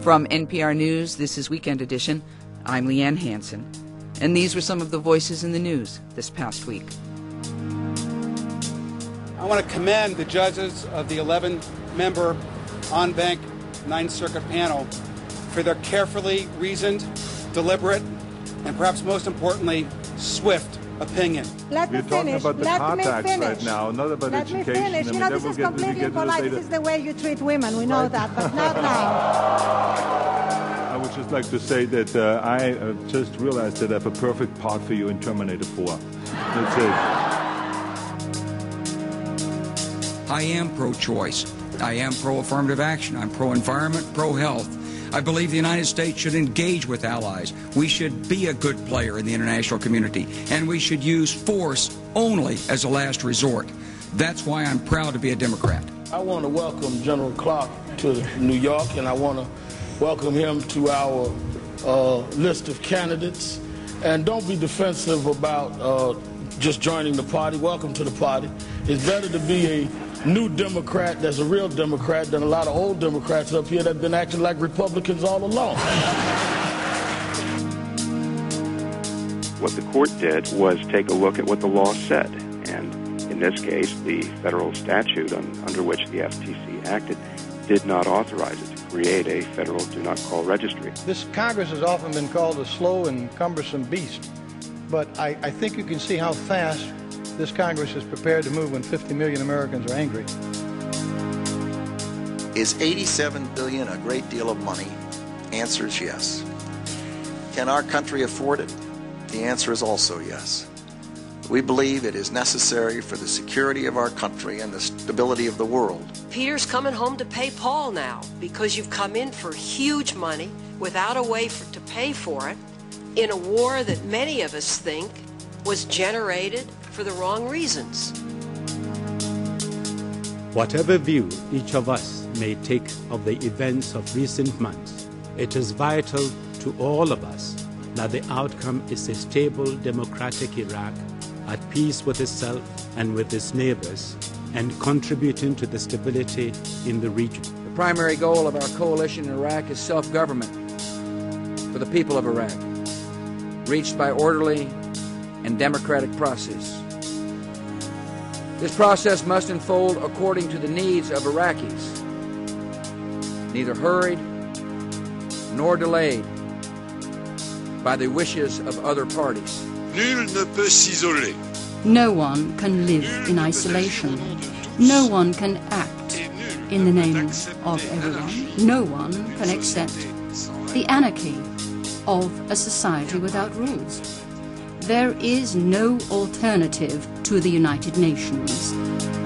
From NPR News, this is Weekend Edition. I'm Leanne Hansen, and these were some of the voices in the news this past week. I want to commend the judges of the 11-member en banc Ninth Circuit panel for their carefully reasoned, deliberate, and perhaps most importantly, swift opinion. We're talking about the car tax right now, not about education. Finish. You know, this is completely impolite. This is the way you treat women. We know that, but not now. I would just like to say that I just realized that I have a perfect part for you in Terminator 4. That's it. I am pro-choice. I am pro-affirmative action. I'm pro-environment, pro-health. I believe the United States should engage with allies. We should be a good player in the international community, and we should use force only as a last resort. That's why I'm proud to be a Democrat. I want to welcome General Clark to New York, and I want to welcome him to our list of candidates. And don't be defensive about just joining the party. Welcome to the party. It's better to be a new Democrat that's a real Democrat than a lot of old Democrats up here that have been acting like Republicans all along. What the court did was take a look at what the law said, and in this case, the federal statute under which the FTC acted did not authorize it to create a federal do-not-call registry. This Congress has often been called a slow and cumbersome beast, but I think you can see how fast this Congress is prepared to move when 50 million Americans are angry. Is $87 billion a great deal of money? Answer is yes. Can our country afford it? The answer is also yes. We believe it is necessary for the security of our country and the stability of the world. Peter's coming home to pay Paul now because you've come in for huge money without a way to pay for it in a war that many of us think was generated for the wrong reasons. Whatever view each of us may take of the events of recent months, it is vital to all of us that the outcome is a stable, democratic Iraq at peace with itself and with its neighbors and contributing to the stability in the region. The primary goal of our coalition in Iraq is self-government for the people of Iraq, reached by orderly and democratic process. This process must unfold according to the needs of Iraqis, neither hurried nor delayed by the wishes of other parties. Nul ne peut s'isoler. No one can live in isolation. No one can act in the name of everyone. No one can accept the anarchy of a society without rules. There is no alternative to the United Nations.